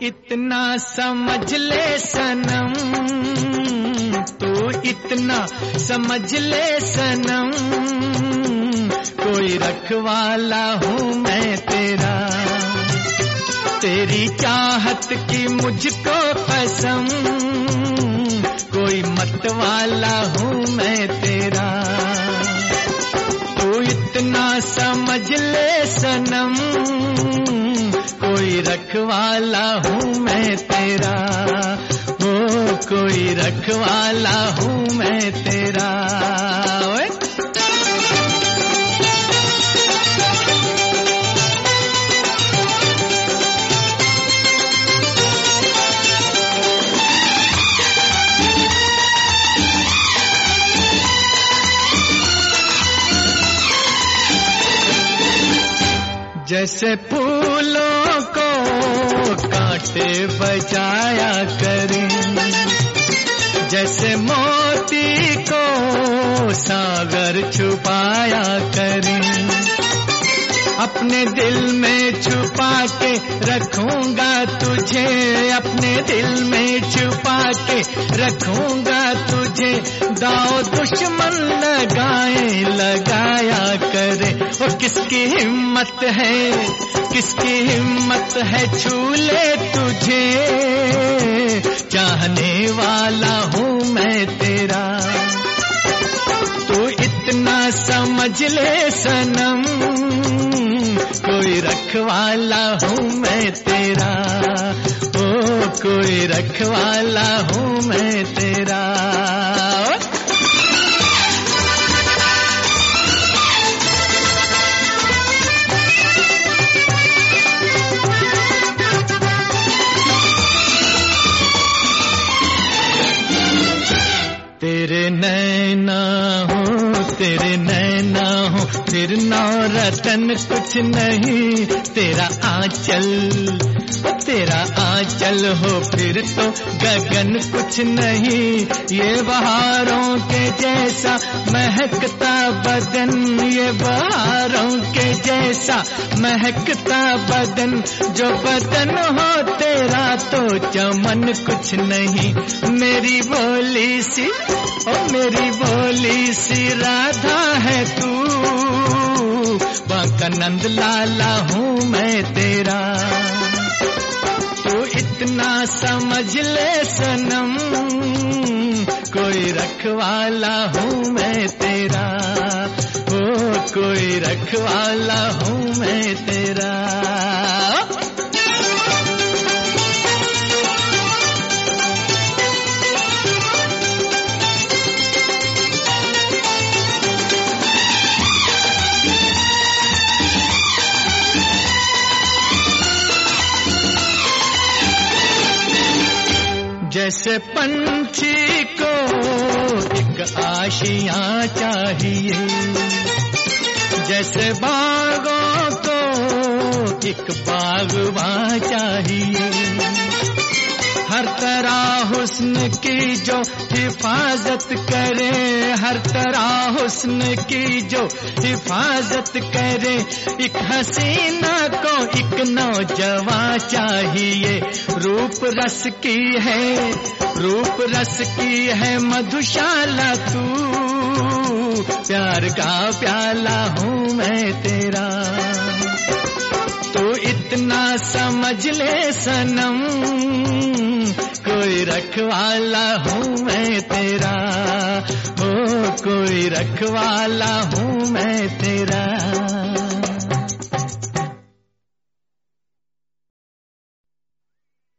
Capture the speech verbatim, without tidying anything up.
इतना समझ ले सनम, तू इतना समझ ले सनम, कोई रखवाला हूँ मैं तेरा। तेरी चाहत की मुझको कसम, कोई मतवाला हूँ मैं तेरा। तू इतना समझ ले सनम, कोई रखवाला हूँ मैं तेरा। ओ कोई रखवाला हूँ मैं तेरा। ओए जैसे फूलों को कांटे बजाया करें, जैसे मोती को सागर छुपाया करें, अपने दिल में छुपा के रखूंगा तुझे, अपने दिल में छुपा के रखूंगा तुझे। दाव दुश्मन लगाए लगाया करे, और किसकी हिम्मत है, किसकी हिम्मत है छू ले तुझे। चाहने वाला हूँ मैं तेरा। तू इतना समझ ले सनम, कोई रखवाला हूँ मैं तेरा। ओ कोई रखवाला हूँ मैं तेरा। तेरे नैना हो, तेरे नैना हो, फिर नौ रतन कुछ नहीं। तेरा आंचल, तेरा आंचल हो, फिर तो गगन कुछ नहीं। ये बहारों के जैसा महकता बदन, ये बहारों के जैसा महकता बदन। जो बदन हो तेरा तो चमन कुछ नहीं। मेरी बोली सी, ओ मेरी बोली सी राधा है तू। बांका नंद लाला हूँ मैं तेरा। तू इतना समझ ले सनम, कोई रखवाला हूँ मैं तेरा। ओ कोई रखवाला हूँ मैं तेरा। जैसे पंछी को एक आशियाँ चाहिए, जैसे बागों को एक बागवां चाहिए। हर तरह हुस्न की जो हिफाजत करे, हर तरह हुस्न की जो हिफाजत करे। एक हसीना को एक नौजवान चाहिए। रूप रस की है, रूप रस की है मधुशाला तू। प्यार का प्याला हूँ मैं तेरा। तो इतना समझ ले सनम, कोई रखवाला हूँ मैं तेरा। ओ कोई रखवाला हूँ मैं तेरा।